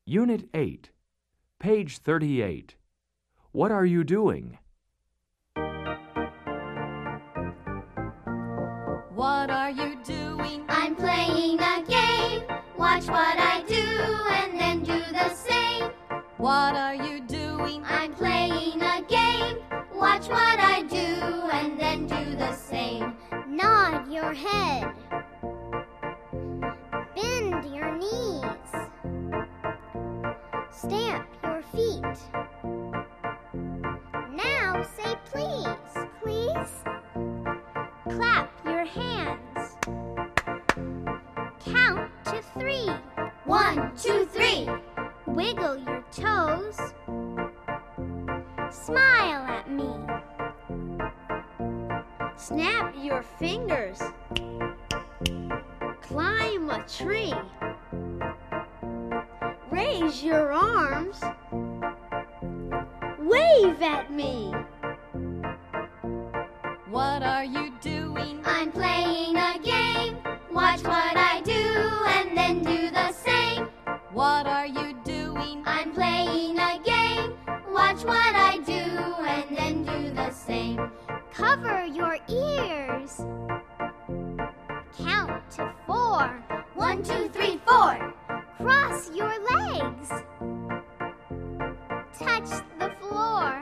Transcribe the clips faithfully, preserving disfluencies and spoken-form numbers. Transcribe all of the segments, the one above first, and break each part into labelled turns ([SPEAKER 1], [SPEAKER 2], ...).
[SPEAKER 1] Unit eight, page thirty-eight. What are you doing?
[SPEAKER 2] What are you doing?
[SPEAKER 3] I'm playing a game. Watch what I do and then do the same.
[SPEAKER 2] What are you doing?
[SPEAKER 3] I'm playing a game. Watch what I do and then do the same. Nod your head. Bend your knees. Stamp your feet. Now say please. Please. Clap your hands. Count to three. One, two, three. Wiggle your toes. Smile at me.
[SPEAKER 4] Snap your fingers. Climb a tree. Raise your arms. Wave at me.
[SPEAKER 2] What are you doing?
[SPEAKER 3] I'm playing a game. Watch what I do and then do the same.
[SPEAKER 2] What are you doing?
[SPEAKER 3] I'm playing a game. Watch what I do and then do the same. Cover your ears. Count to four. One, two, three, four. Cross your legs. Touch the floor.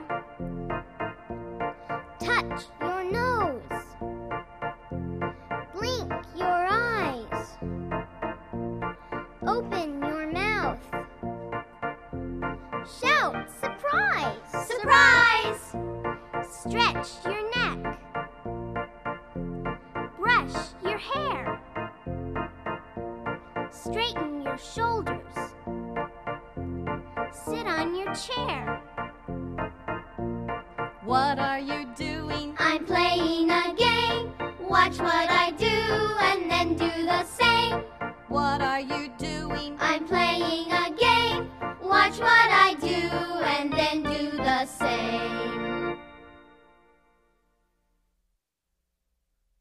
[SPEAKER 3] Touch your nose. Blink your eyes. Open your mouth. Shout surprise! Surprise! Stretch your neck. Brush your hair. Straighten your shoulders. Sit on your chair.
[SPEAKER 2] What are you doing?
[SPEAKER 3] I'm playing a game. Watch what I do and then do the same.
[SPEAKER 2] What are you doing?
[SPEAKER 3] I'm playing a game. Watch what I do